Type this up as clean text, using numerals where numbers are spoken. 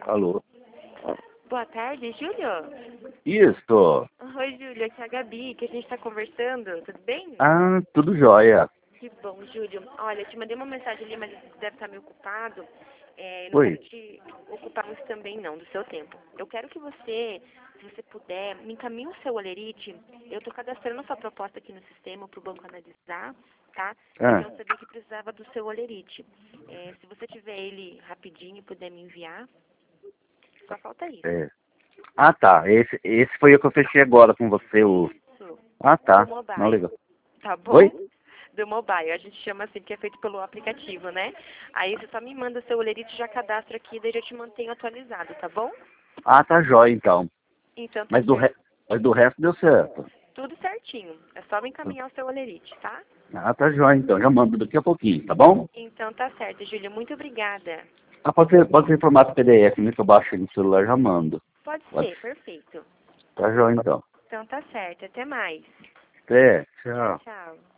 Alô? Boa tarde, Júlio? Isso. Oi, Júlio, aqui é a Gabi, que a gente está conversando, tudo bem? Ah, tudo jóia. Que bom, Júlio. Olha, eu te mandei uma mensagem ali, mas você deve estar meio ocupado. Não Oi. quero te ocupar muito também, não, do seu tempo. Eu quero que você, se você puder, me encaminhe o seu Olerite. Eu estou cadastrando a sua proposta aqui no sistema para o banco analisar, tá? Ah, Então, eu sabia que precisava do seu Olerite. Se você tiver ele rapidinho e puder me enviar, só falta isso. é. Ah, tá. Esse foi o que eu fechei agora com você. Isso, Ah, do tá. Não, mobile. legal. Tá bom? Oi? Do mobile. A gente chama assim, que é feito pelo aplicativo, né? Aí você só me manda seu olerite, já cadastro aqui, daí eu te mantenho atualizado, tá bom? Ah, tá jóia, então. Então tá Mas do, certo. mas do resto deu certo. Tudo certinho. É só me encaminhar o seu olerite, tá? Ah, tá jóia, então. Já mando daqui a pouquinho, tá bom? Então tá certo, Júlia. Muito obrigada. Ah, pode ser em formato PDF, né? Que eu baixo aí no celular já mando. Pode Pode ser, ser. perfeito. Tá jóia, então. Então tá certo. Até mais. Até. Tchau, Tchau. tchau.